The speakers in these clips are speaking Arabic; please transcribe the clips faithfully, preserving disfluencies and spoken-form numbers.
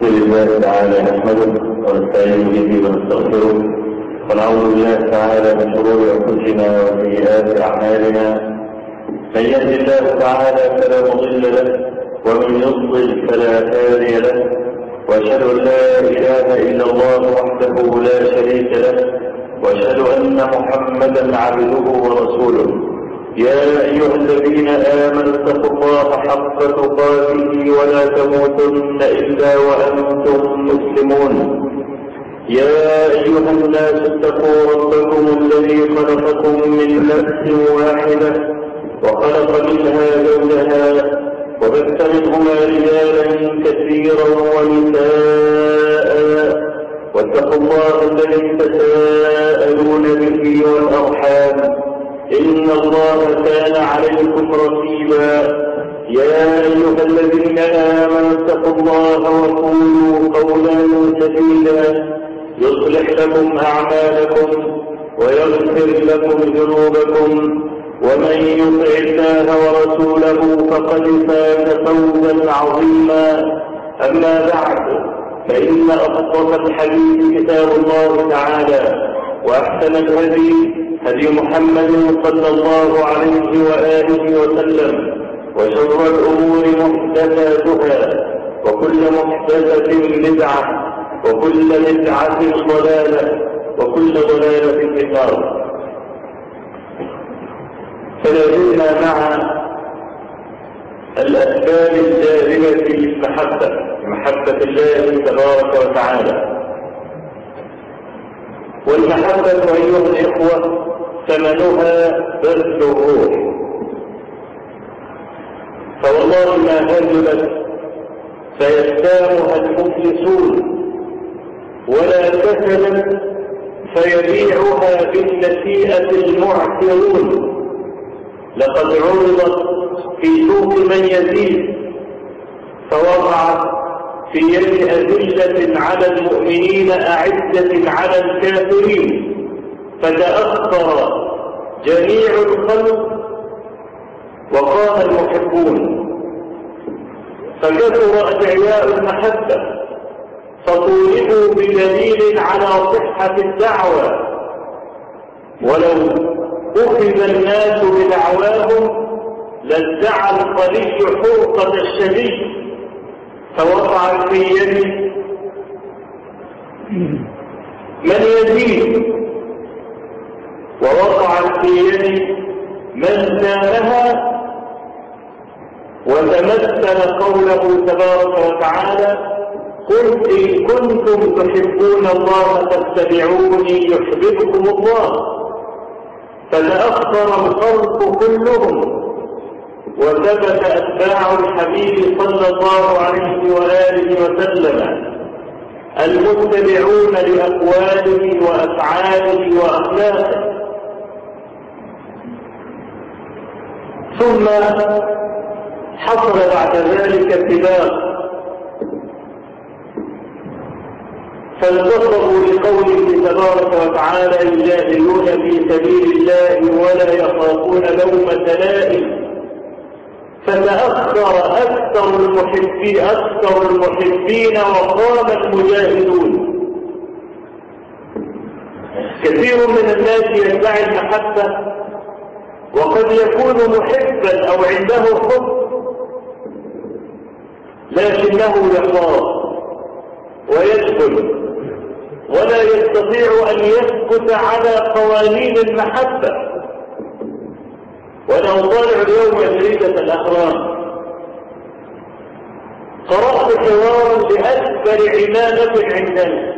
لله تعالى نحمده ونستعين به ونستغفره ونعوذ بالله تعالى من شرور انفسنا وسيئات اعمالنا. من يهد الله تعالى فلا مضل له ومن يضلل فلا هادي له، واشهد ان لا اله الا الله وحده لا شريك له، واشهد ان محمدا عبده ورسوله. يا ايها الذين امنوا اتقوا الله حق تقاته ولا تموتن الا وانتم مسلمون. يا ايها الناس اتقوا ربكم الذي خلقكم من نفس واحده وخلق منها زوجها وبث منهما رجالا كثيرا ونساء، واتقوا الله الذي تساءلون به والارحام إن الله كان عليكم رقيبا. يا أيها الذين آمنوا اتقوا الله وقولوا قولا سديدا يصلح لكم أعمالكم ويغفر لكم ذنوبكم، ومن يطع الله ورسوله فقد فاز فوزا عظيما. أما بعد، فإن أصدق الحديث كتاب الله تعالى، وأحسن الهدي هدي محمد صلى الله عليه وآله وسلم، وشر الأمور محدثاتها، وكل محدثة بدعة، وكل بدعة ضلالة، وكل ضلالة في النار. فلازلنا مع الأسباب الجالبة للمحبة، محبة الله تبارك وتعالى. والمحبة أيها الإخوة ثمنها بذل الروح، فوالله ما هزلت فيستامها المفلسون، ولا كسلت فيبيعها بالنسيئة المعسرون. لقد عرضت في سوق من يزيد فوقعت في يد أذلة على المؤمنين أعزة على الكافرين، فتأثر جميع الخلق وقام المحبون، فكثر أدعياء المحبة، فطولبوا بدليل على صحة الدعوة. ولو أخذ الناس بدعواهم لادعى القلي حرقة الشديد، فوقع في يد من يزيد، ووقع في يد من سامها، وتمثل قوله تبارك وتعالى: قل إن كنتم تحبون الله فاتبعوني يحببكم الله. فتأخر الخلق كلهم، وثبت أتباع الحبيب صلى الله عليه وآله وسلم المتبعون لأقواله وأفعاله وأخلاقه. ثم حصل بعد ذلك اتباع، فانتصروا لقوله تبارك وتعالى: يجاهدون في سبيل الله ولا يخافون لومة لائم. فتأخر أكثر المحبين أكثر المحبين وقام المجاهدون. كثير من الناس يدعي المحبة وقد يكون محبا أو عنده حب، لكنه يخاف ويجبن ولا يستطيع أن يثبت على قوانين المحبة. وأنا أطالع اليوم جريدة الأهرام، قرأت حوارا لأكبر عمامة عندنا،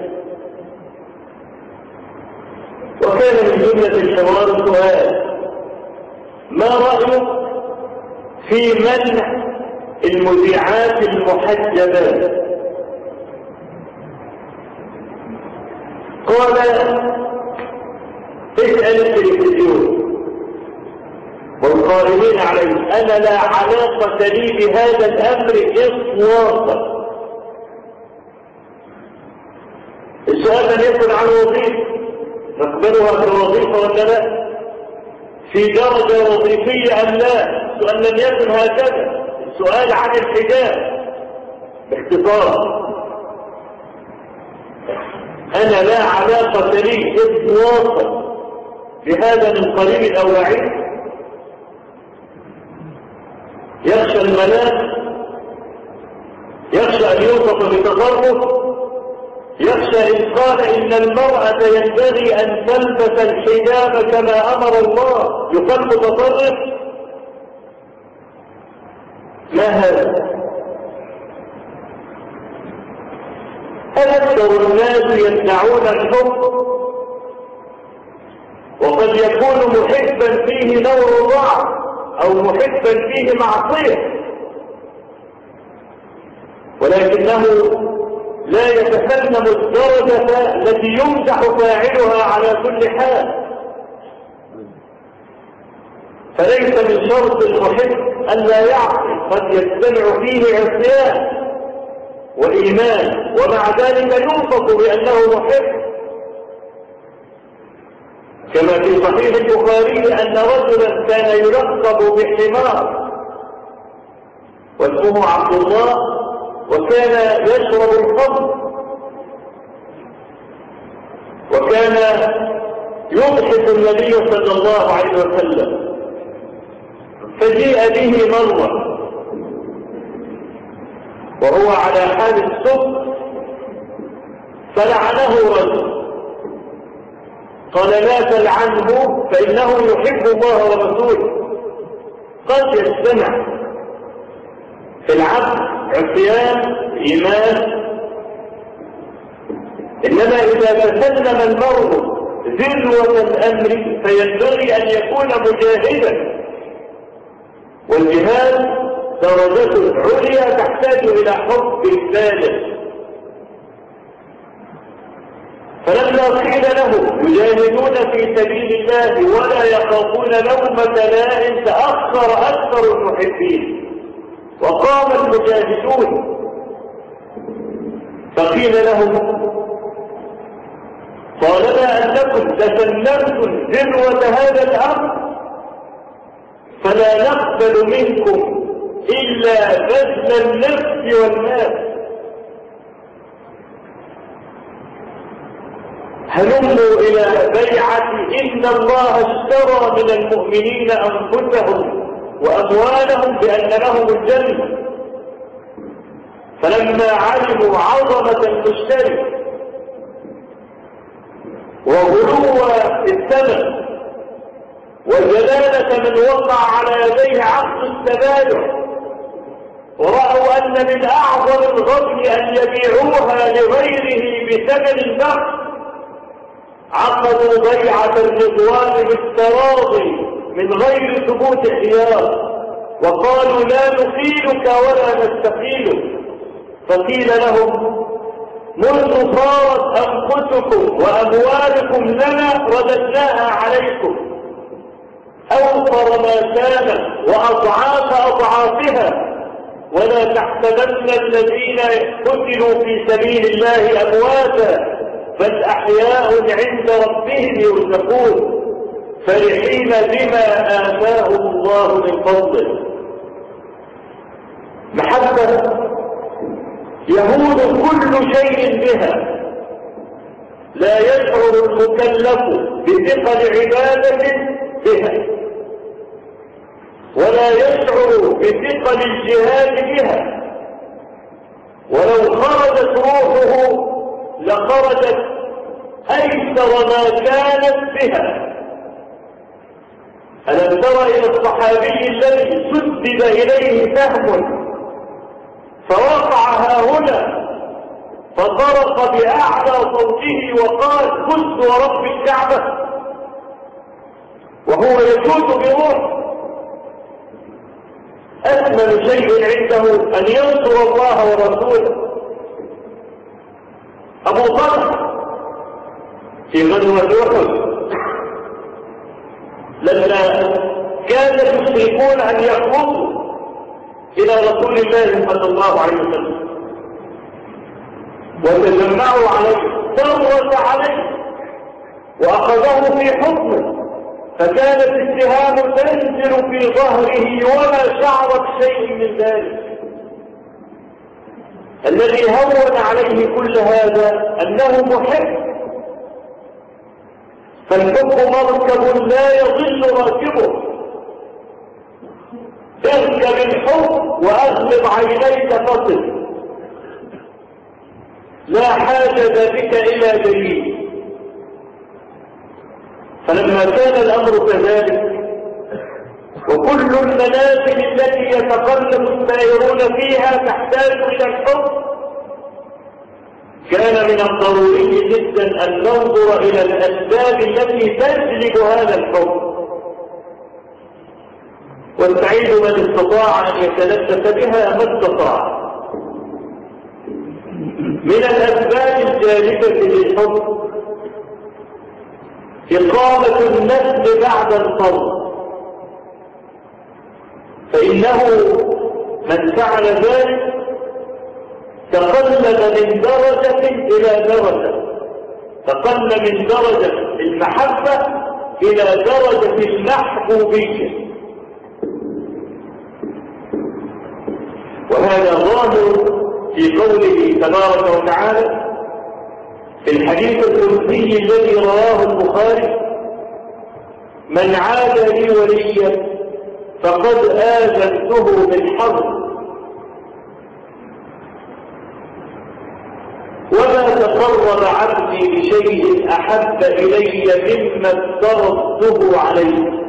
وكان من جملة الحوار سؤال: ما رأيك في منع المذيعات المحجبات؟ قال: اسأل التلفزيون والقائمين عليه، أنا لا علاقة لي بهذا الأمر إطلاقا. السؤال لم يكن عن وظيفة نقبلها كوظيفة ولا لا، في درجة وظيفية أم لا. السؤال لم يكن هكذا، السؤال عن الحجاب باختصار. أنا لا علاقة لي إطلاقا بهذا من قريب أو بعيد. يخشى الملاك، يخشى أن يوصف بتصرف، يخشى إن قال إن المرأة ينبغي أن تلبس الحجاب كما أمر الله يقال متصرف. ما هذا؟ أكثر الناس يدعون الحب، وقد يكون محبا فيه نور ضعف أو محبا فيه معصية، ولكنه لا يتفنن الدرجة التي يمدح فاعلها على كل حال. فليس من شرط المحب أن لا يعصي، قد يجتمع فيه عصيان وإيمان ومع ذلك يوصف بأنه محب. كما في صحيح البخاري أن رجلا كان يلقب بحمار واسمه عبد الله، وكان يشرب الخمر، وكان يبحث النبي صلى الله عليه وسلم، فجيء به مرة وهو على حال السكر فلعنه رجل، قال لا تلعنه فإنه يحب الله ورسوله. قد يجتمع في العبد عصيان إيمان، إنما إذا تسلم المرء ذروة الأمر فينبغي أن يكون مجاهدا، والجهاد درجة عليا تحتاج إلى حب بالغ. فلما قيل له يجاهدون في سبيل الله ولا يخافون لومة لائم تأخر أكثر المحبين وقام المجاهدون، فقيل لهم طالما أنكم تسلمتم ذروة هذا الأمر فلا نقبل منكم إلا بذل النفس والمال. هلموا إلى بيعة إن الله اشترى من المؤمنين أنفسهم وأموالهم بأن لهم الجنة. فلما علموا عظمة المشتري وغلو الثمن وجلالة من وقع على يديه عقد التبايع، ورأوا أن من أعظم الغبن أن يبيعوها لغيره بثمن البخس، عقدوا بيعة الرضوان بالتراضي من غير ثبوت خيار، وقالوا لا نخيلك ولا نستقيلك. فقيل لهم منذ صارت أنفسكم وأموالكم لنا رددناها عليكم أوفر ما كانت وأضعاف أضعافها، ولا تحسبن الذين قتلوا في سبيل الله أمواتا بل أحياء عند ربهم يرزقون فرحين بما آتاهم الله من فضله. محبة يهون كل شيء بها، لا يشعر المكلف بثقل عبادة بها، ولا يشعر بثقل الجهاد بها، ولو خرجت روحه لخرجت أيسر ما كانت بها. ألم تر إلى الصحابي الذي سدد إليه سهم فوقع هاهنا فطرق بأعلى صوته وقال فزت ورب الكعبة، وهو يجود بروح. أثمن شيء عنده أن ينصر الله ورسوله. أبو طلحة في غزوة أحد لما كان المشركون أن يخرجوا إلى رسول الله صلى الله عليه وسلم وتجمعوا عليه ضرت عليه وأخذه في حكمه، فكانت السهام تنزل في ظهره وما شعر بشيء من ذلك. الذي هون عليه كل هذا أنه محب، فالحب مركب لا يضل راكبه. اركب الحب وأغلب عينيك تصل، لا حاجة بك إلى دليل. فلما كان الأمر كذلك وكل المنازل التي يتقلب السائرون فيها تحتاج إلى الحب، كان من الضروري جدا أن ننظر إلى الأسباب التي تجلب هذا الحب، والسعيد من استطاع أن يتلبس بها ما استطاع. من الأسباب الجالبة للحب إقامة النسل بعد الفرد، فإنه من فعل ذلك تقلب من درجة إلى درجة، تقل من درجة المحبة إلى درجة المحبوبية. وهذا ظاهر في قوله تبارك وتعالى في الحديث القدسي الذي رواه البخاري: من عاد لي وليا فقد آذنته بالحرب، وما تقرب عبدي بشيء أحب إلي مما افترضته عليه،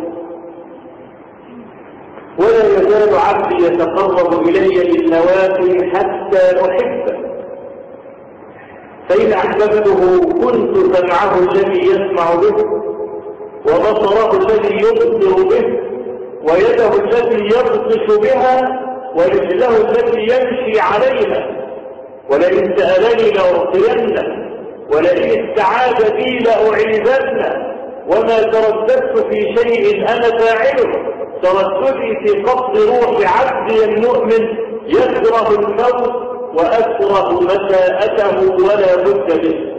ولا يزال عبدي يتقرب إلي بالنوافل حتى أحبه، فإن أحببته كنت سمعه الذي يسمع به، وبصره الذي يبصر به، ويده التي يبطش بها، ورجله التي يمشي عليها، ولئن سألني لأعطينه، ولئن استعاذ بي لأعيذنه، وما ترددت في شيء أنا فاعله، ترددي في قبض روح عبدي المؤمن يكره الموت وأكره مساءته ولا بد به.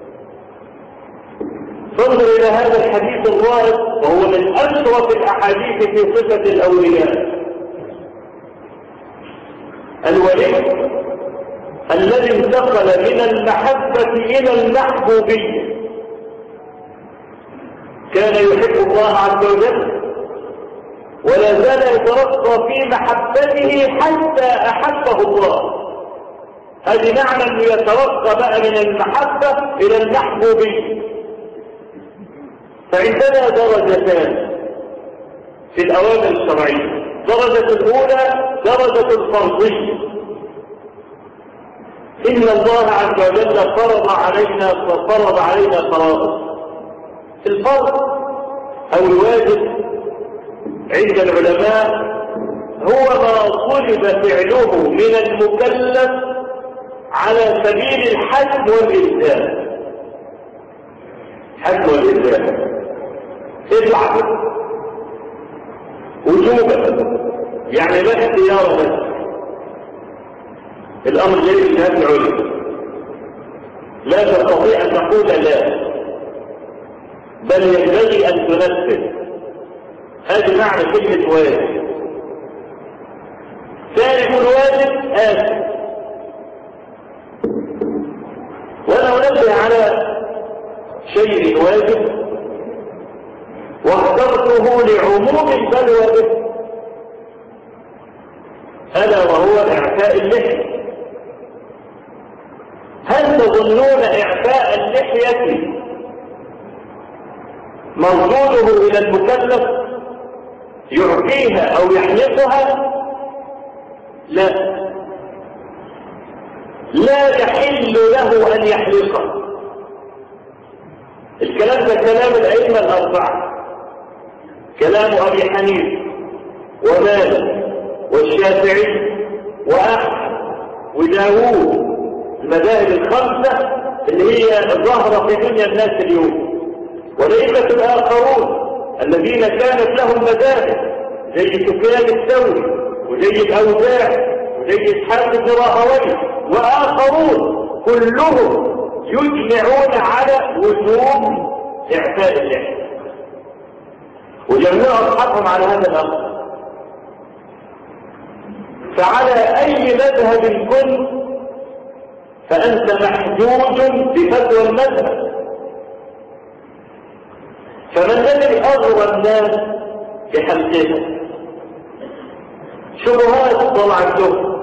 فانظر إلى هذا الحديث الرائع، وهو من أشرف الأحاديث في صفة الأولياء. الولي الذي انتقل من المحبة إلى المحبوبية كان يحب الله عز وجل، ولا زال يترقى في محبته حتى أحبه الله. هذه معنى أنه يترقى بقى من المحبة إلى المحبوبية. فعندنا درجتان في الأوامر الشرعية: درجة الأولى درجة الفرضية. إن الله عز وجل فرض علينا فرض علينا فرائض. الفرض أو الواجب عند العلماء هو ما طلب فعله من المكلف على سبيل الحتم والإلزام. حتم والإلزام افعل وجوبا، يعني لا اختيار بس. الأمر جاي من هذا العلم، لا تستطيع أن تقول لا، بل ينبغي أن تنفذ. هذا معنى كلمة واجب. تارك الواجب آثم. وأنا أنبه على شيء واجب واخترته لعموم البلوى به، ألا وهو إعفاء اللحية. هل تظنون إعفاء اللحية مردوده إلى المكلف يعفيها أو يحلقها؟ لا، لا يحل له أن يحلقها. الكلام ده كلام الأئمة الأربعة، كلام أبي حنيفة ومالك والشافعي وأحمد وداوود، المذاهب الخمسة اللي هي الظاهرة في دنيا الناس اليوم. والأئمة الآخرون الذين كانت لهم مذاهب زي سفيان الثوري وزي الأوزاعي وزي إسحاق بن راهويه وآخرون، كلهم يجمعون على وجوب إعفاء اللحية، وجمعوا أصحابهم على هذا الأمر. فعلى أي مذهب كنت فأنت محجوج بفتوى المذهب. فمن الذي أغرى الناس بحلقها؟ شبهات طلع الجهد،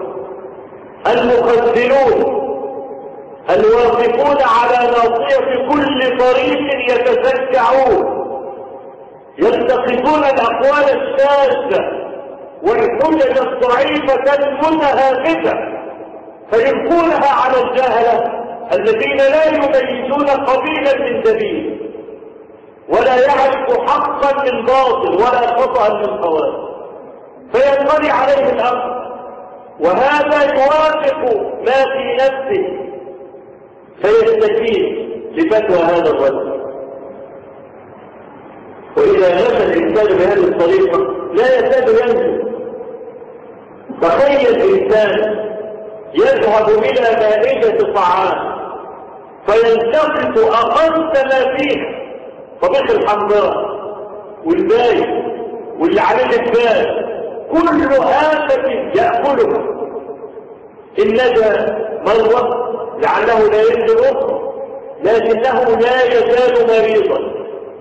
المخزنون الواقفون على ناصية كل طريق يتزكعون، يلتقطون الأقوال الشاذة والحجج الضعيفة المتهافته فيلقونها على الجهلة الذين لا يميزون قبيلا من دليل، ولا يعرف حقا من باطل ولا خطأ من صواب، فينطلي عليه الأمر وهذا يوافق ما في نفسه فيستجيب لفتوى هذا الرجل. وإذا مشى الإنسان بهذه الطريقة لا يكاد ينجو. تخيل الإنسان يذهب إلى مائدة طعام فيلتقط أقل ما فيه، طبيخ الحمضاء والباي واللي عليه البال كل آفة يأكلها، إن نجا مرة لعله لا ينجو أخرى، لكنه لا يزال مريضا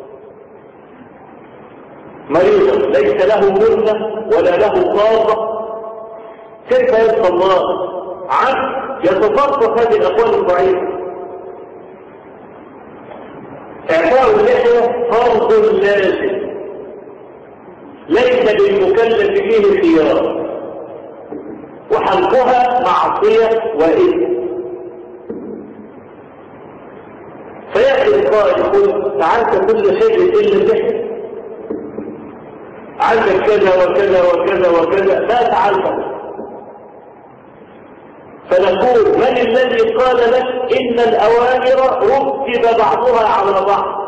مريضا ليس له منة ولا له طاقة. كيف يبقى الله عنه يتصرف هذه الأقوال الضعيفة؟ إعفاء اللحية فرض لازم ليس للمكلف فيه خيار، وحلقها معصية وإثم. فيأتي القائل يقول تعالت كل شيء إلا اللحية، عندك كذا وكذا وكذا وكذا ما تعلم. فنقول من الذي قال لك إن الأوامر رتب بعضها على بعض؟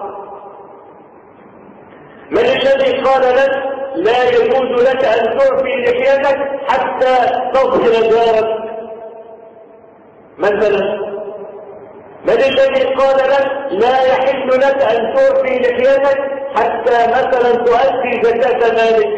من الذي قال لك لا يجوز لك أن تعفي لحيتك حتى تظهر جارك مثلا؟ من الذي قال لك لا يحل لك أن تعفي لحيتك حتى مثلا تؤدي زكاة مالك؟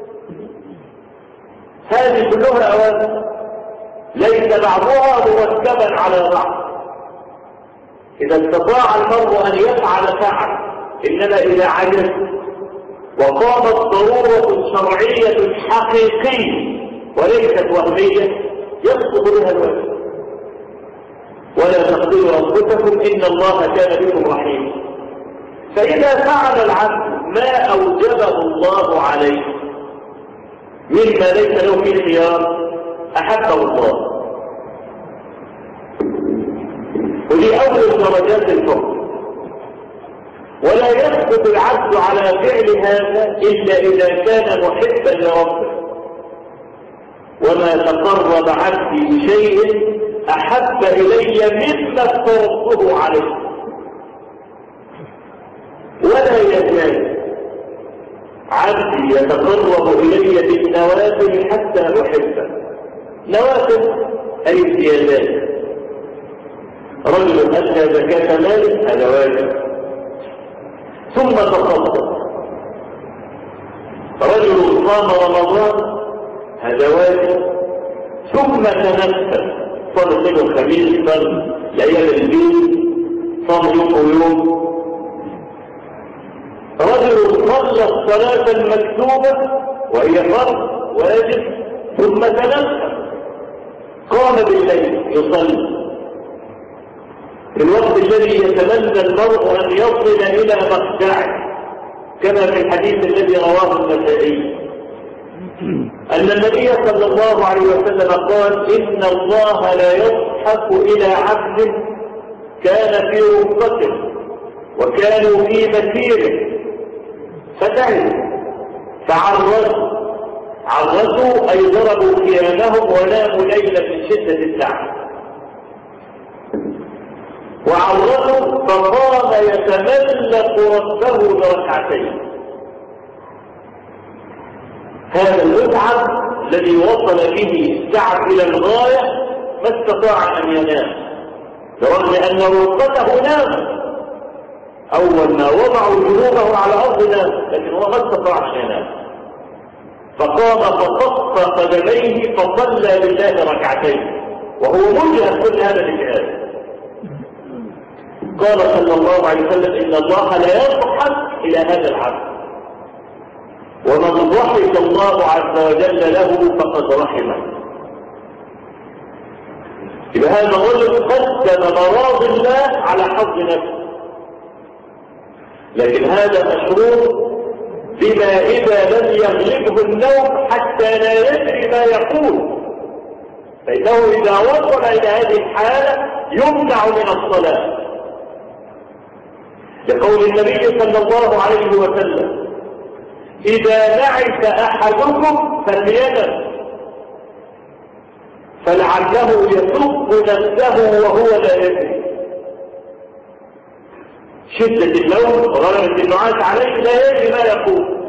هذه كلها أوامر ليس بعضها مرتبا على بعض. إذا استطاع المرء أن يفعل فعل، إنما إذا عجز وقامت ضرورة شرعية حقيقية وليست وهمية يسقط بها الوجه. ولا تقتلوا أنفسكم إن الله كان بكم رحيما. فإذا فعل العبد ما أوجبه الله عليه مما ليس له فيه خيار أحبه الله. ودي أول درجات الحكم. ولا يسقط العبد على فعل هذا إلا إذا كان محبا لربه. وما تقرب عبدي بشيء أحب إلي مما افترضته عليه. ولا يزال عبدي يتقرب إلي بالنوافل حتى أحبه. نوافل أي زيادات. رجل أدى زكاة ماله هذا واجب، ثم تصدق. رجل صام رمضان هذا واجب، ثم تنفل صار يوم الخميس، صار ليالي البيت، صام يوم ويوم. رجل صلى الصلاة المكتوبة وهي فرض واجب ثم تنفل، قام بالليل يصلي في الوقت الذي يتمنى المرء أن يصل إلى مخدعه، كما في الحديث الذي رواه النسائي أن النبي صلى الله عليه وسلم قال إن الله لا يضحك إلى عبد كان في رفقته وكانوا في مسيره فتعب فعرسوا عرسوا أي ضربوا كيانهم وناموا ليلة من شدة التعب، وعرسوا فقام يتملق ربه بركعتين. هذا المتعب الذي وصل به التعب إلى الغاية ما استطاع أن ينام، برغم أن رفقته نام. أول ما وضعوا جنوبه على الأرض نام، لكن هو ما استطاع أن ينام، فقام فصف قدميه فصلى لله ركعتين. وهو مجهد كل هذا الجهاد. قال صلى الله عليه وسلم إن الله لا يضحك إلى هذا العبد، ومن ضحك الله عز وجل له فقد رحمه. إذا هذا الرجل قدم مراضي الله على حظ نفسه، لكن هذا مشروط بما إذا لم يغلبه النوم حتى لا يدري ما يقول، فإنه إذا وصل إلى هذه الحالة يمنع من الصلاة، لقول النبي صلى الله عليه وسلم إذا نعس أحدكم فلينم فلعله يسب نفسه وهو لا يدري. شدة النوم وغلبة النعاس عليه لا يدري ما يقول،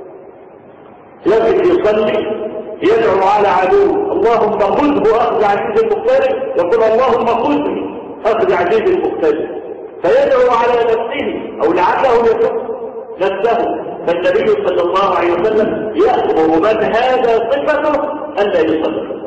يقف يصلي يدعو على عدوه اللهم خذه أخذ عزيز المقتدر، يقول اللهم خذني أخذ عزيز المقتدر، فيدعو على نفسه أو لعله يسب نفسه. فالنبي صلى الله عليه وسلم يأمر من هذا صفته ألا يصلي.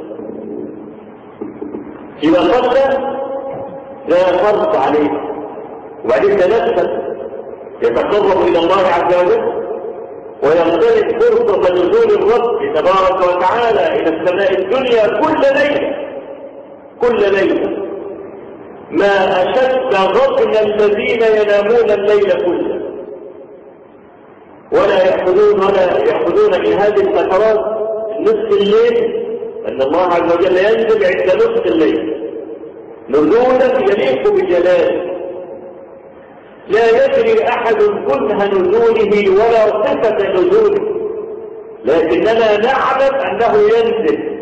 إذا صلى لا فرض عليه، وبعدين تنفس يتقرب إلى الله عز وجل ويغتنم فرصة نزول الرب تبارك وتعالى إلى السماء الدنيا كل ليلة كل ليلة. ما أشد غفل الذين ينامون الليل كله ولا يأخذون ولا يأخذون من هذه الفترات نصف الليل، أن الله عز وجل ينزل عند نصف الليل نزولا يليق بجلاله، لا يدري أحد كنه نزوله ولا صفة نزوله، لكننا نعلم أنه ينزل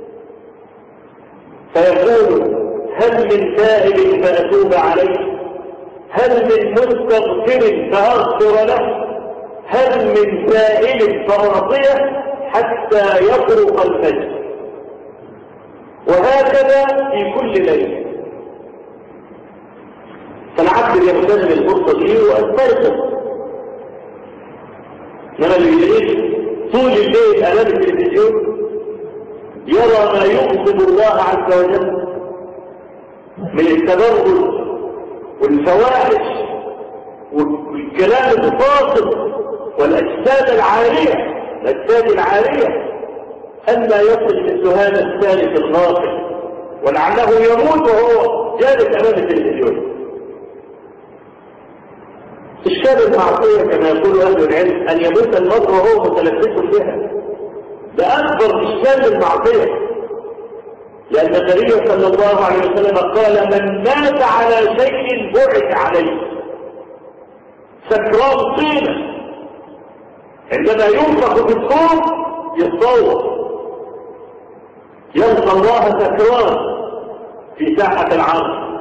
فيقول هل من تائب فأتوب عليه، هل من مستغفر فأغفر له، هل من سائل فأعطيه حتى يطرق الفجر، وهكذا في كل ليلة. فالعبد يغتنم الفرصة دي ويستيقظ. انما اللي يعيش طول الليل امام التلفزيون يرى ما يغضب الله عز وجل من التبرج والفواحش والكلام الفاصل والاجساد العارية الاجساد العارية، أما يصل مثل هذا الثالث الغافل ولعله يموت وهو جالس أمام التلفزيون. الشاب المعصية كما يقول أهل العلم أن يموت المرء وهو متلبس بها، ده أكبر من الشاب المعصية، لأن النبي صلى الله عليه وسلم قال من مات على شيء بعث عليه سكران طينة، عندما ينفخ في الصور يتصور يلقى الله سكران في ساحة العرض.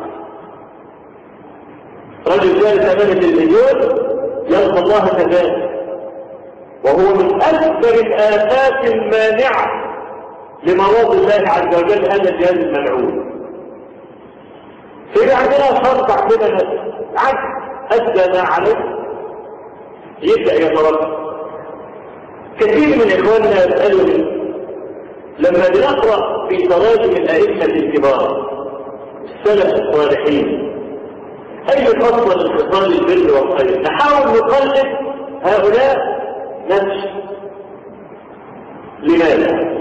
رجل جالس امام التلفزيون يلقى الله كذلك، وهو من اكبر الآفات المانعة لمراض الله عز وجل هذا الجهاز الملعون. في عندنا فرق عندنا عبد ادى ما عليه يبدا يترقى. كثير من اخواننا يسالوني لما بنقرا في تراجم الائمه الكبار السلف الصالحين اي فصل اتصال البر والخير نحاول نقلد هؤلاء نفس. لماذا؟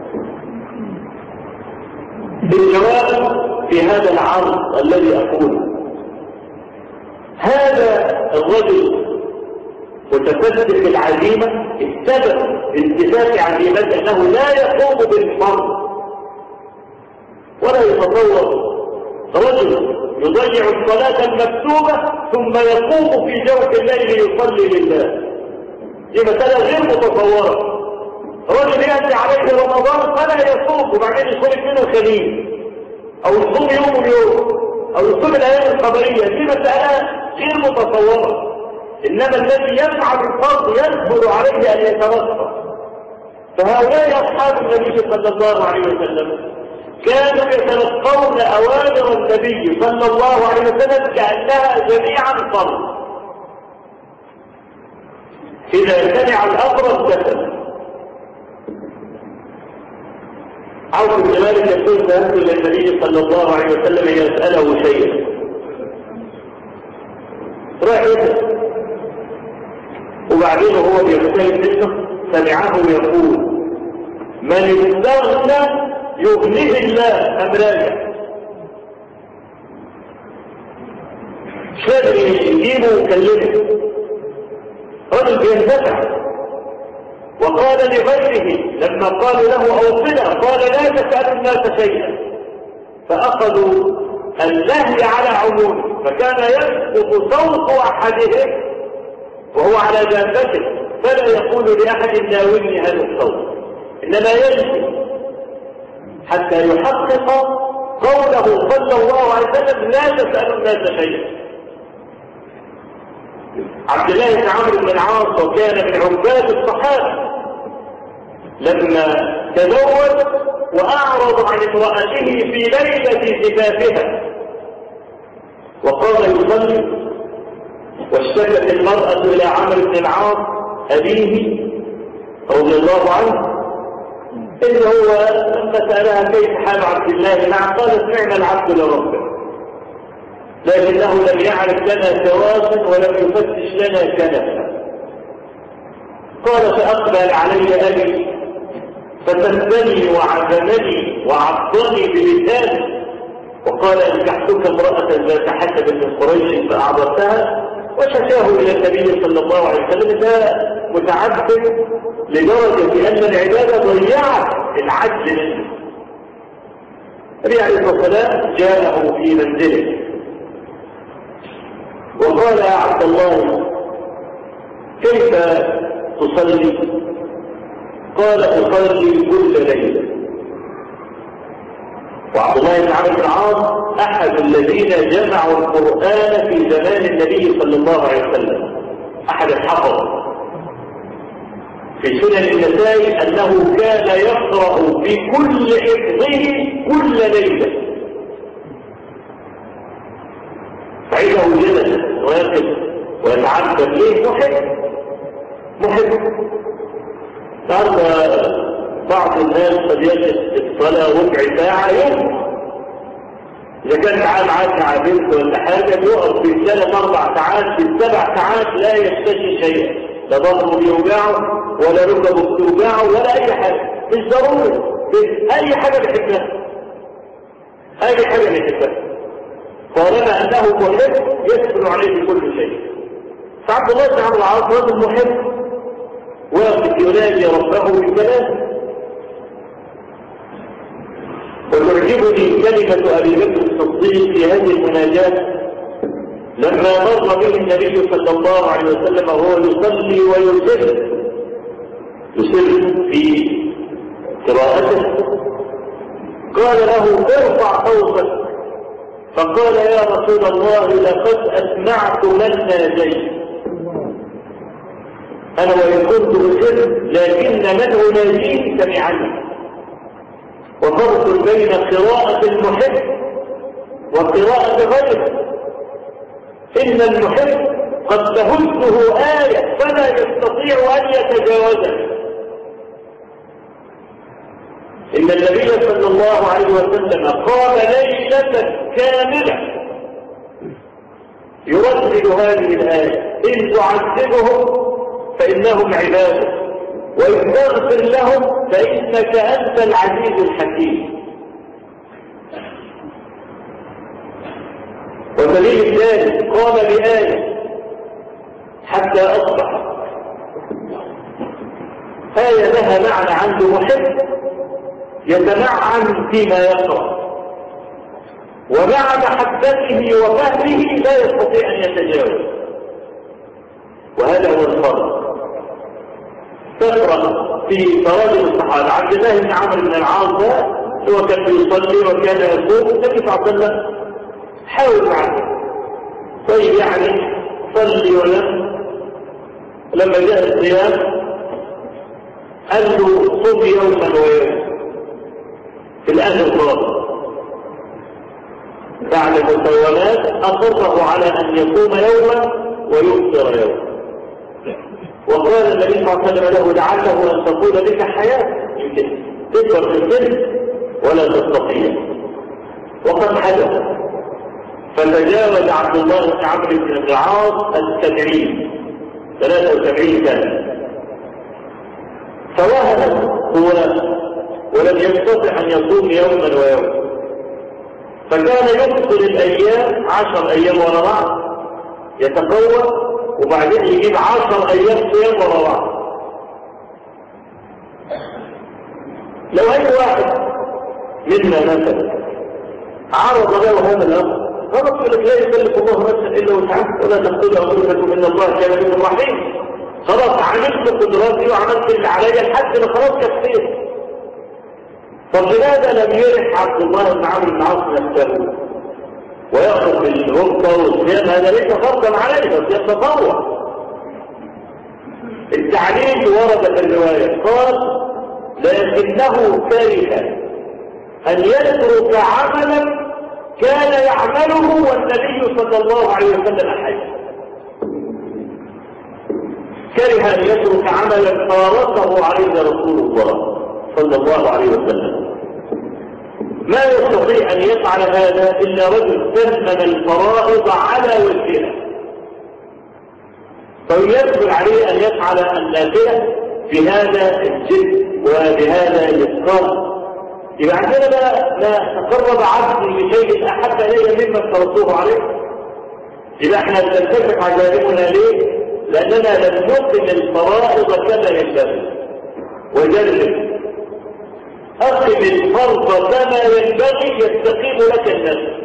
بالجواب في هذا العرض الذي اقوله، هذا الرجل متفسر بالعزيمة السبب انتفاق عزيمته انه لا يقوم بالفرض ولا يتصور رجل يضيع الصلاة المكتوبة ثم يقوم في جوف الليل يصلي لله. دي مسألة غير متصورة. رجل يأتي عليه رمضان فلا يصوم وبعدين يصوم منه الخميس او يصوم يوم اليوم او يصوم الايام الخبرية، دي مسألة غير متصورة. إنما الذي يفعل الفرض يجبر عليه أن يتوقف. فهؤلاء أصحاب النبي صلى الله عليه وسلم كانوا يتلقون أوامر النبي صلى الله عليه وسلم كأنها جميعا فرض. إذا سمع الأمر امتثل، عوف بن مالك يقول ذهبت الى النبي صلى الله عليه وسلم يسأله شيئا، راح يسأل، وبعدين هو بيغتنم منه سمعه يقول من استغنى يغنيه الله أم راجع. مش قادر يجيبه ويكلمه، رجل بيندفع. وقال لغيره لما قال له اوصنا قال لا تسأل الناس شيئا، فأخذوا النهي على عمومه، فكان يسقط صوت أحدهم وهو على جانبته فلا يقول لأحد ناولني هذا الصوت، إنما يجري حتى يحقق قوله صلى الله عليه وسلم لا تسأل الناس شيئا. عبد الله بن عمرو بن العاص وكان من عباد الصحابة لما تزوج وأعرض عن امرأته في ليلة زفافها وقال يصلي، واشتكت المرأة إلى عمرو بن العاص أبيه رضي الله عنه إنه هو لما سألها كيف حال عبد الله معه قالت نعم العبد لربه، لكنه لم يعرف لنا سواسا ولم يفتش لنا كنفا. قال فأقبل علي أبي فتنبني وعزمني وعضني بلساني وقال أنكحتك امرأة ذات حسب من قريش فأعبرتها، وشكاه إلى النبي صلى الله عليه وسلم ده متعبد لدرجة أن العبادة ضيعت العدل منه. النبي عليه الصلاة والسلام جاءه في منزله وقال يا عبد الله كيف تصلي؟ قال أصلي كل ليلة. وعبد الله بن عمرو بن العاص أحد الذين جمعوا القرآن في زمان النبي صلى الله عليه وسلم، أحد الحفظ. في سنن النسائي أنه كان يقرأ في كل حفظه كل ليلة، فعيده جلس ويقف ويتعبد ليه محب محب. تعرف بعض الناس قد يجلس الصلاة ربع ساعة يوم، إذا كان تعال معاه ساعتين ولا حاجة يقف في الثلاث أربع ساعات في السبع ساعات لا يشتكي شيئا، لا ظهره بيوجعه ولا ركبه بتوجعه ولا أي حاجة، مش ضروري أي حاجة بيحبها، أي حاجة بيحبها، طالما أنه محب يسكن عليه كل شيء. فعبد الله بن عمرو بن العاص رجل محب واقف ينادي ربه بالكلام. وتعجبني كلمة أبي بكر الصديق في هذه المناجاة لما مر به النبي صلى الله عليه وسلم وهو يصلي ويسر يسر في قراءته، قال له ارفع صوتك، فقال يا رسول الله لقد أسمعت من ناديت، أنا وإن كنت أسر لكن من أناديه سمعني. وفرق بين قراءة المحب وقراءة غيره، إن المحب قد تهزه آية فلا يستطيع أن يتجاوزها. إن النبي صلى الله عليه وسلم قام ليلة كاملة يردد هذه الآية إن تعذبهم فإنهم عبادك وإن تغفر لهم فإنك أنت العزيز الحكيم. ودليل ذلك قام بآية حتى أصبح آية لها معنى عنده محب يتنعم فيما يقرأ، ومع محبته وفهمه لا يستطيع أن يتجاوز، وهذا هو الفرق. تقرأ في تراجم الصحابة عبد الله بن عمرو بن العاص هو كان يصلي وكان يصوم، النبي صلى الله عليه وسلم حاول معه طيب يعني صلي ولا لما جاء الصيام قال له صم يوما ويوم في الآخر الرابع بعد المسومات أصره على أن يصوم يوما ويفطر يوما. وقال النبي صلى الله عليه وسلم له لعله أن تكون لك حياة، يمكن تكبر في السن ولا تستطيع. وقد حدث، فتجاوز عبد الله بن عمرو بن العاص السبعين، ثلاثة وسبعين سنة، فوهنت قواه ولم يستطع أن يصوم يوما ويوما، فكان يفصل الأيام عشر أيام ورا بعض يتقوى، وبعدين يجيب عشر أيام صيام ورا بعض. لو أي واحد منا مثلا عرض له هذا الأمر خلاص يقول لك لا يكلف الله نفسا إلا وسعها ولا تقتلوا أنفسكم إن الله كان بكم رحيم. خلاص عملت قدراتي وعملت اللي عليا لحد ما خلاص كفيت. طب لماذا لم يرح عبد الله بن عمرو بن العاص نفسه ويأخذ بالربطة والصيام؟ هذا ليس فرضا عليه بس يتطوع. التعليل ورد في الرواية قال لكنه كره أن يترك عملا كان يعمله والنبي صلى الله عليه وسلم حي. كره أن يترك عملا فارقه عليه رسول الله صلى الله عليه وسلم. ما يستطيع أن يفعل هذا إلا رجل تمم الفرائض على وجهها، فيجب عليه أن يفعل النافلة بهذا الجد وبهذا الإتقان. يبقى عندنا ما تقرب عبدي بشيء أحب إلي مما افترضته عليه. يبقى احنا بنتفق عذابنا ليه؟ لأننا لم نقم الفرائض كما ينبغي. وجرب أقم الفرض كما ينبغي يستقيم لك النفس.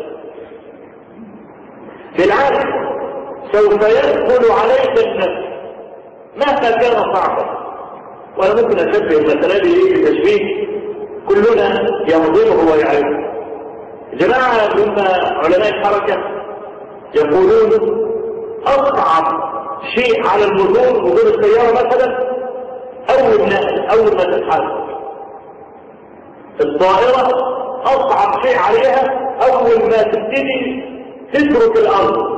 بالعكس سوف يدخل عليك النفس مهما كان صعبا. وأنا ممكن أشبه المسألة دي بتشبيه كلنا يهضمه ويعرفه. جماعة من علماء الحركة يقولون أصعب شيء على المرور مرور السيارة مثلا أول ما أول ما تتحرك. الطائرة أصعب شيء عليها أول ما تبتدي تترك الأرض.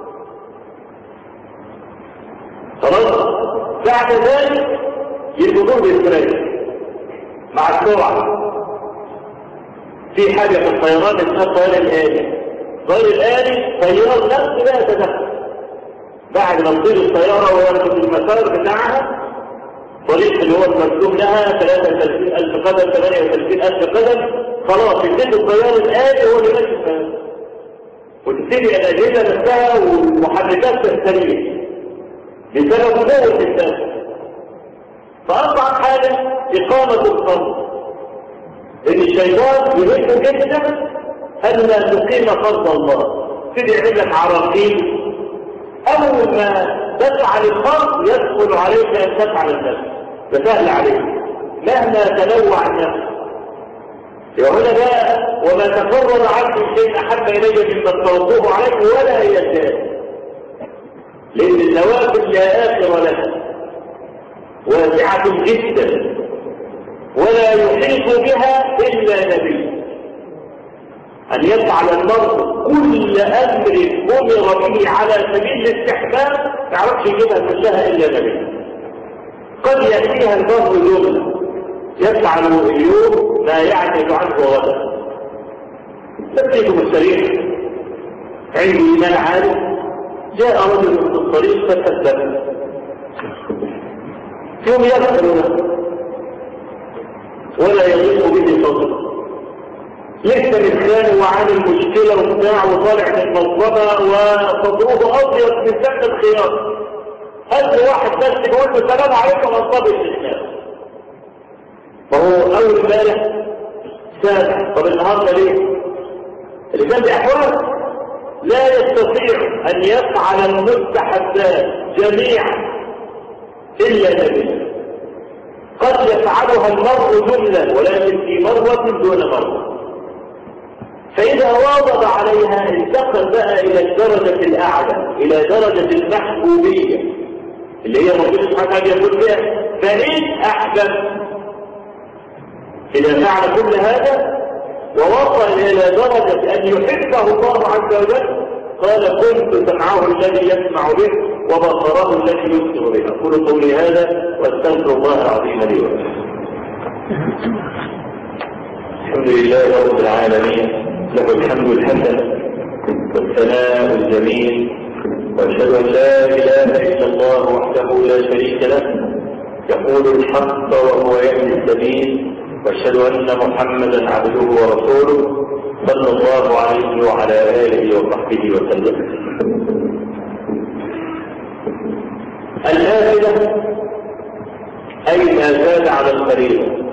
خلاص بعد ذلك يبدون بالسرعة مع السرعة. في حاجة في الطيران اسمها الطيار الآلي. الطيار الآلي طيار نفسه لا يتدخل. بعد ما تطير الطيارة وهو في المسار بتاعها طريق اللي هو المرسوم لها ثلاثة وثلاثين ألف قدم ثمانية وثلاثين ألف قدم، خلاص يبتدي الطيار الآلي هو اللي ماشي فيها، وتبتدي الأجهزة نفسها والمحركات تستريح بسبب قوة الدم. فأصعب حاجة إقامة الفرض، إن الشيطان يريد جدا ألا تقيم فرض الله، تبتدي يعمل لك عراقيل. أول ما تفعل الفرض يدخل عليك أن تفعل النفس، فسهل عليك مهما تنوع النفس. وهنا بقى وما تقرر عنه شيء أحب إلي مما افترضته عليك ولا يزال، لأن النوافل لا آخر لها واسعة جدا ولا يحيط بها إلا نبي. أن يفعل المرء كل أمر أمر به على سبيل الاستحباب تعرفش يجيبها كلها إلا نبي. قد يأتيها المرء جملة يفعل اليوم ما يعجز عنه غدا. تبتيكم السريع عندي إيمان عالي، جاء رجل في الطريق فكذب يوم يغفر له ولا يضيق به صدره، لسه متخانق وعامل مشكلة وبتاع وطالع من المنظمة وصدره أبيض من سنة الخيار. قال له واحد بس بيقول له السلام عليكم أصاب الإسلام. فهو أول امبارح سابع. طب النهارده ليه؟ اللي كان بأحوال لا يستطيع أن يفعل المستحبات جميعا إلا نبي. قد يفعلها المرء جملة ولكن في مرة دون مرة. فإذا واظب عليها انتقل بقى إلى الدرجة الأعلى، إلى درجة المحبوبية اللي هي ربنا سبحانه وتعالى يقول فيها فإن أحببت. إذا فعل كل هذا ووصل إلى درجة أن يحبه الله عز وجل قال كنت سمعه الذي يسمع به وبصره الذي يبصر به. أقول قولي هذا واستغفر الله العظيم لي ولكم. الحمد لله رب العالمين، له الحمد الحسن والثناء الجميل، واشهد ان لا اله الا الله وحده لا شريك له يقول الحق وهو يهدي السبيل، واشهد ان محمدا عبده ورسوله صلى الله عليه وعلى اله وصحبه وسلم. النافله اي ما زاد على الفريضه،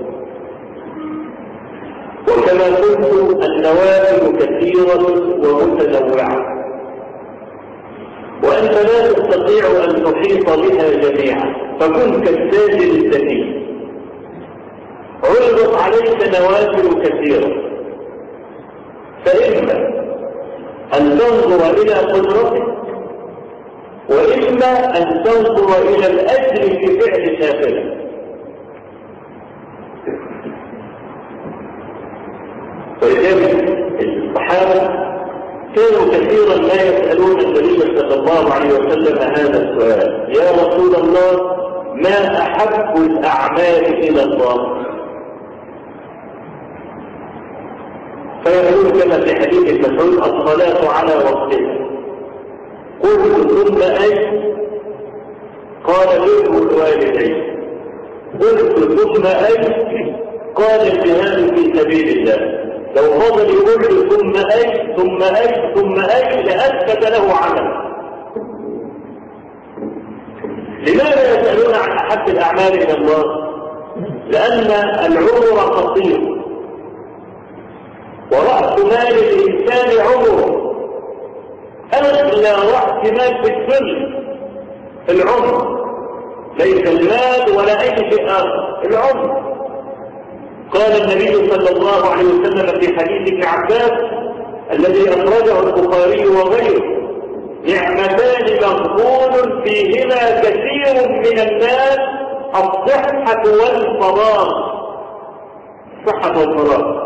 وكما قلت النوافل كثيرة ومتنوعة، وأنت لا تستطيع أن تحيط بها جميعا، فكن كالتاجر الذكي. عرضت عليك نوافل كثيرة، فإما أن تنظر إلى قدرتك، وإما أن تنظر إلى الأجر في فعل النافلة. ولذلك الصحابة كانوا كثيرا ما يسألون النبي صلى الله عليه وسلم هذا السؤال: يا رسول الله، ما أحب الأعمال إلى الله؟ فيقول كما في حديث مسعود: الصلاة على وقتها. قلت: ثم أي؟ قال: بر الوالدين. قلت: ثم أي؟ قال: الجهاد في سبيل الله. لو فضل يقول له ثم أي ثم أي ثم أي لأثبت له عمل. لماذا يسألون عن أحب الأعمال إلى الله؟ لأن العمر قصير، ورأس مال الإنسان عمره. أغلى رأس مال في الدنيا العمر، ليس المال ولا أي شيء آخر، العمر. قال النبي صلى الله عليه وسلم في حديث ابن عباس الذي أخرجه البخاري وغيره: نعمتان مغبون فيهما كثير من الناس، الصحة والفراغ. الصحة والفراغ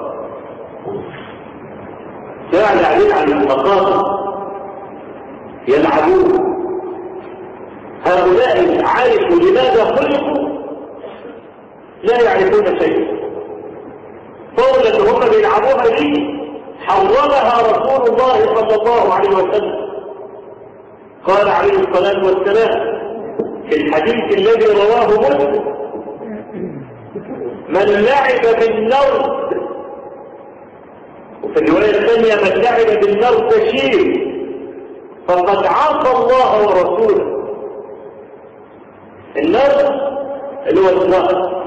ساعد عليك عن المقاصد يلعبون. هؤلاء عرفوا لماذا خلقوا، لا يعرفون شيئا. طاولة هم بيلعبوها دي حرمها رسول الله صلى الله عليه وسلم. قال عليه الصلاة والسلام في الحديث الذي رواه مسلم: من لعب بالنرد، وفي الرواية الثانية من لعب بالنرد تشير، فقد عصى الله ورسوله. النرد اللي هو النرد،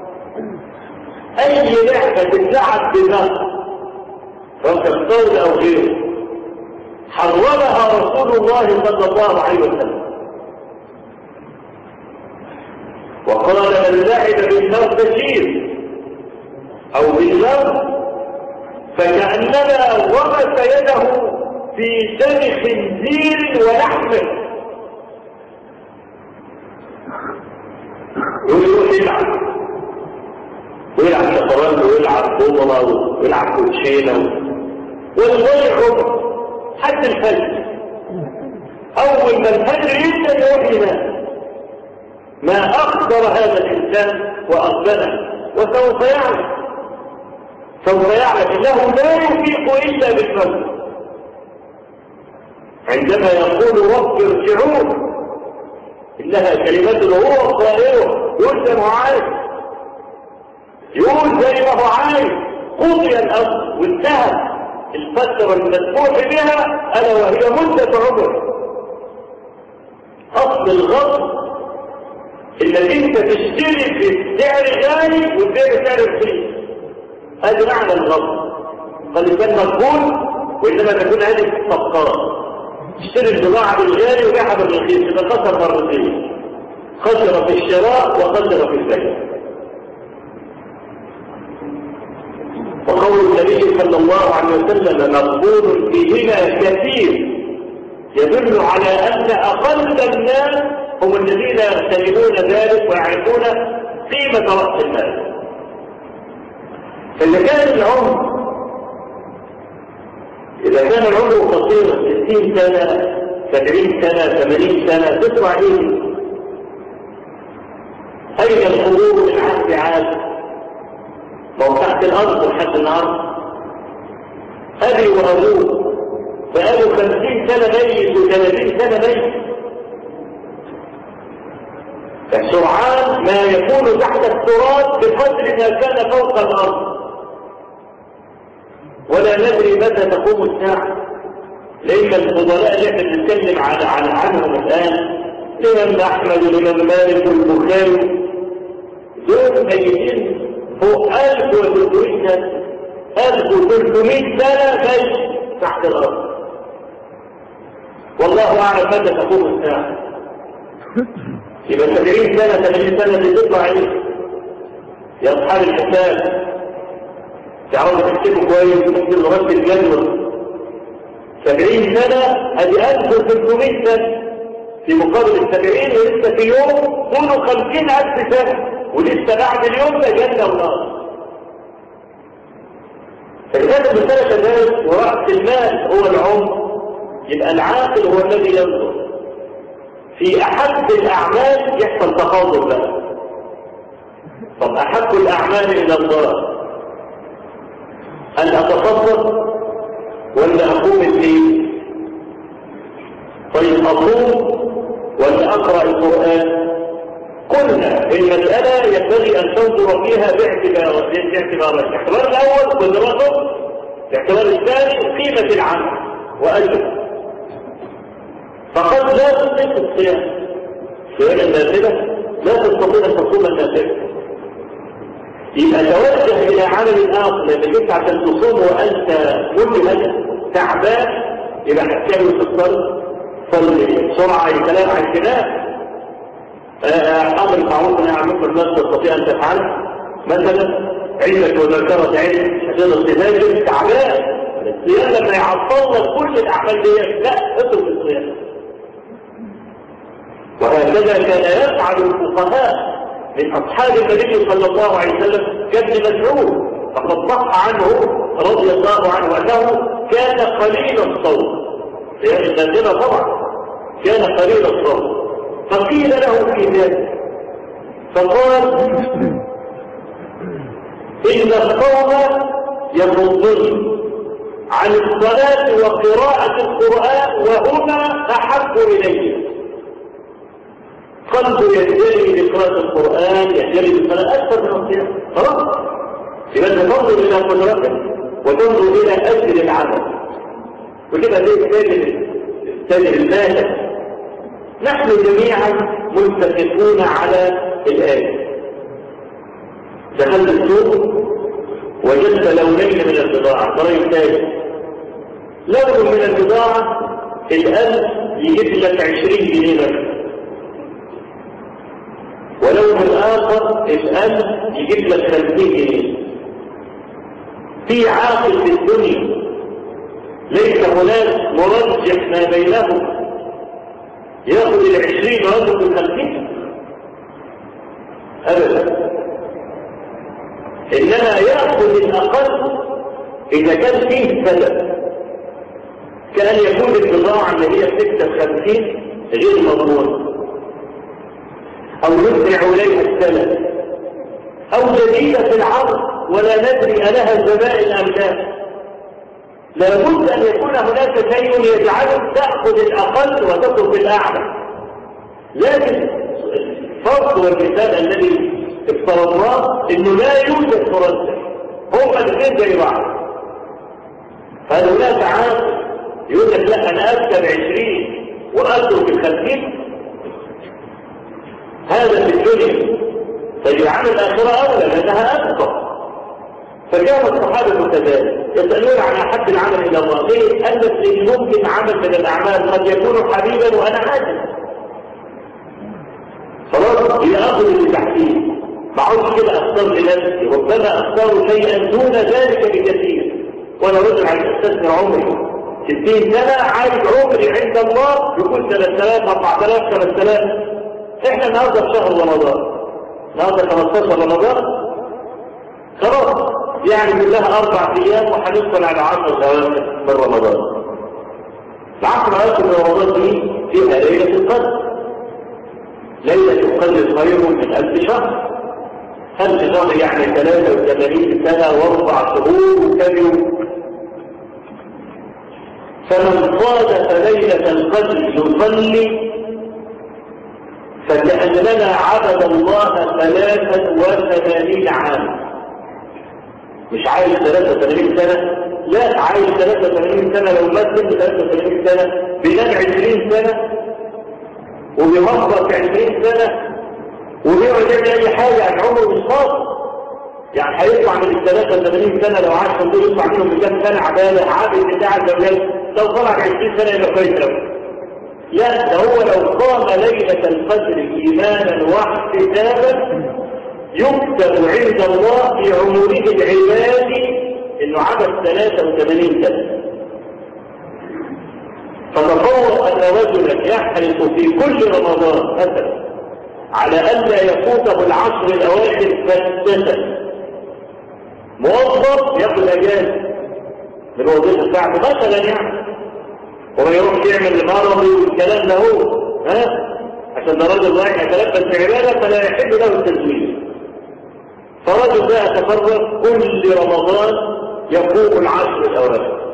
أي لعبة تلعب بالنرد ركب طاولة أو غيره حرمها رسول الله صلى الله عليه وسلم. وقال: من لعب بالنرد تشير أو بالنرد فكأنما غمس يده في دم خنزير ولحمه. يقول يلعب ويلعب شطرنج ويلعب دومنة ويلعب كوتشينة والضيع حتى الفجر. أول ما الفجر يبدأ يروح ينام. ما أخطر هذا الإنسان وأغبنه، وسوف يعلم سوف يعلم أنه لا يفيق إلا بالفجر. عندما يقول رب ارجعون، إنها كلمات هو قائله، يلزم عارف، يقول زي ما هو عايز، قضي الأمر وانتهت الفترة المسموح بها، ألا وهي مدة عمر. أصل الغضب إنك أنت تشتري بسعر غالي وتبيع بسعر رخيص، هذا معنى الغضب. فالإنسان مقبول، وإنما تكون هذه الصفقات، تشتري البضاعة بالغالي وبيعها بالرخيص، يبقى خسر مرتين، خسر في الشراء وخسر في البيع. وقول النبي صلى الله عليه وسلم: مقبول فيهما كثير، يدل على أن أقل الناس هم الذين يغتنمون ذلك ويعرفون قيمة رأس المال. فإذا كان العمر إذا كان العمر قصيرا ستين سنة سبعين سنة ثمانين سنة تسمع إيه؟ أين الخروج من عهد عاد؟ ما هو تحت الأرض لحد النهارده. أبي وأبوه بقاله خمسين سنة ميت وثلاثين سنة ميت. فسرعان ما يكون تحت التراب بقدر ما كان فوق الأرض. ولا ندري متى تقوم الساعة. لأن الفضلاء اللي احنا بنتكلم على على عنهم الآن الإمام أحمد والإمام مالك والبخاري دول ميتين فوق ألف وثلاثمائة سنة. ألف وثلاثمائة سنة ميت تحت الأرض. والله أعلم متى تقوم الساعة. يبقى سبعين سنة ثمانين سنة اللي تطلع ايه؟ يا أصحاب الحساب تعرفوا تكتبوا كويس وتكتبوا لغاية الجدول. سبعين سنة ادي ألف وثلاثمائة سنة في مقابل السبعين، ولسه في يوم كونوا خمسين ألف سنة، ولسه بعد اليوم ده جنة ونار. فلذلك المسألة كذلك، ورأس المال هو العمر. يبقى العاقل هو الذي ينظر في أحب الأعمال يحصل تفاضل بقى. طب أحب الأعمال إلى الله أن أتصدق ولا أقوم الليل؟ طيب أصوم ولا أقرأ القرآن؟ قلنا المسألة ينبغي أن تنظر فيها باعتبارات. الاعتبار الأول قدرته، الاعتبار الثاني قيمة العمل وأجله. فقد لا تطيق الصيام، صيام النافلة لا تستطيع أن تصوم النافلة. يبقى توجه إلى عمل آخر، لأنك أنت عشان تصوم وأنت مجهد تعبان يبقى هتعمل في الصلاة صلي بسرعة الكلام عن الكلام. أمر معروف أن أعمل الناس تستطيع أن تفعل مثلا علمك وذكرة علم هتقدر تذاكر تعبان. الصيام لما يعطل لك كل الأعمال دي لا اترك الصيام. وهكذا كان يفعل الفقهاء من أصحاب النبي صلى الله عليه وسلم كابن مسعود، فقد صح عنه رضي الله عنه أنه كان قليل الصوم، يعني النازلة طبعا كان قليل الصوم. فقيل له في ذلك فقال إن الصوم يفضل عن الصلاة وقراءة القرآن وهما أحب إليه. قلبه يجري لقراءة القرآن، يجري للصلاة أكثر من الصيام. خلاص يبقى تنظر إلى قدرته وتنظر إلى أجر العمل، وتبقى زي التاجر التاجر المالك. نحن جميعا متفقون على الآية. دخلت السوق وجدت لونين من البضاعة، طريق تاجر لون من البضاعة الألف يجيب لك عشرين جنيه بس، ولون الآخر الألف يجيب لك خمسين جنيه. في عاقل في الدنيا ليس هناك مرجح ما بينهم ياخذ العشرين وياخذ الخمسين؟ أبدا. إنما يأخذ الأقل إذا كان فيه سبب، كأن يكون البضاعة اللي هي ستة وخمسين غير مضمونة، أو يسرع إليها السلف، أو جديدة العرض ولا ندري ألها زبائن أم لا. لابد أن يكون هناك شيء يجعلك تأخذ الأقل وتترك الأعلى. لكن الفرق والمثال الذي افترضناه انه لا يوجد مرجح، هما الاثنين زي بعض. فهناك عاقل يقول لك لا انا اكتب عشرين واترك الخمسين، هذا في الدنيا. فالعمل الاخره اولى لانها اكبر. فكان الصحابه كذلك يسالون عن احب العمل الى الله. ليه؟ ان ممكن عمل من الاعمال قد يكون حبيبا وانا عاجز، خلاص ياخذ اللي تحتيه. بعض كده أختار لنفسي، ربما أختار شيئا دون ذلك بكثير. وأنا رجل عن أستثمر عمري ستين سنة، عايز عمري عند الله يكون ثلاثة آلاف أربعة آلاف خمسة آلاف. إحنا النهارده في شهر رمضان، النهارده خمستاشر رمضان، خلاص يعني كلها أربع أيام وهندخل على عشر أواخر من رمضان. العشر أواخر من رمضان دي فيها ليلة القدر. ليلة القدر خير من ألف شهر. خمس شهر يعني ثلاثة وثمانين سنة واربع شهور وكم يوم. فمن صادف ليلة القدر يصلي فكأننا عبد الله ثلاثا وثمانين عاما. مش عايز ثلاثة وثمانين سنة، لا، عايز ثلاثة وثمانين سنة. لو مثل ثلاثة وثمانين سنة بينام عشرين سنة وبيمصر في عشرين سنة وبيقعد يعمل اي حاجة عن عمره مش خاص. يعني هيطلع من الثلاثة وثمانين سنة لو عاش في دول يطلع منهم بكام سنة عبادة عابد بتاع الزوجات. لو طلع عشرين سنة يبقى كويس قوي. لا، ده هو لو قام ليلة القدر إيمانا واحتسابا يكتب عند الله في عمره العبادي انه عبد ثلاثة وثمانين سنة. فتصور ان رجلا يحرص في كل رمضان مثلا على الا يفوته العشر الاواخر فاسدة، موظف ياخذ اجازة من الوظيفة بتاعته مثلا يعني، وما يروح يعمل مرضي والكلام ده هو ها عشان ده راجل رايح يتلبس بعبادة فلا يحب له التزويج. فرجل ده يتفرغ كل رمضان يقوم العشر الاواخر،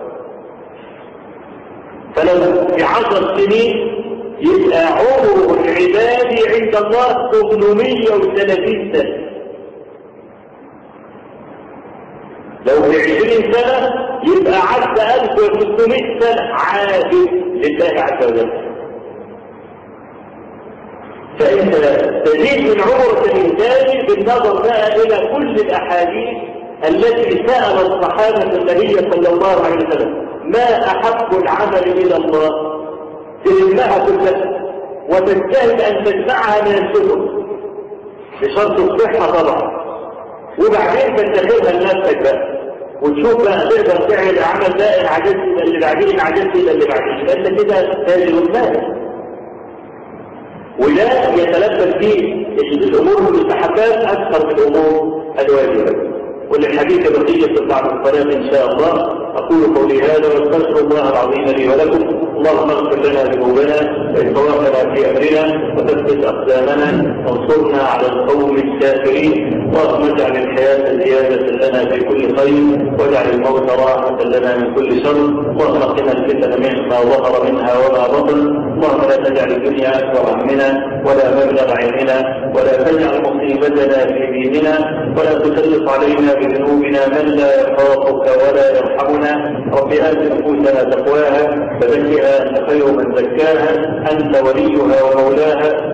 فلو في عشر سنين يبقى عمره العبادي عند الله ثمانمائة وثلاثين سنة. لو في عشرين سنة يبقى عدى ألف وستمائة سنة عابد لله عز وجل. فإنت تزيد من عمرك الإنساني بالنظر بقى إلى كل الأحاديث التي سأل الصحابة النبي صلى الله عليه وسلم ما أحب العمل إلى الله، تلمها كلها وتجتهد أن تجمعها من السبل بشرط الصحة طبعا، وبعدين تتخذها لنفسك بقى وتشوف بقى تقدر تعمل العمل ده، ان عجزت الى اللي بعدين، ان عجزت الى اللي بعدين، لان كده تاجر المال. وده يتلبس فيه الامور المستحبات اكثر من الامور الواجبات. وللحديث بقيه بعد الصلاه ان شاء الله. اقول قولي هذا واستغفر الله العظيم لي ولكم. اللهم اغفر لنا ذنوبنا واسرافنا في امرنا وثبت اقدامنا وانصرنا على القوم الكافرين. اللهم اجعل الحياه زياده لنا في كل خير واجعل الموت راحه لنا من كل شر. اللهم قنا الفتن مما ظهر منها وما بطن. اللهم لا تجعل الدنيا اكبر همنا ولا مبلغ علمنا ولا تجعل مصيبتنا في ديننا ولا تسلط علينا بذنوبنا من لا يخافك ولا يرحمنا. رب آت نفوسنا تقواها فزكها أنت خير من زكاها أنت وليها ومولاها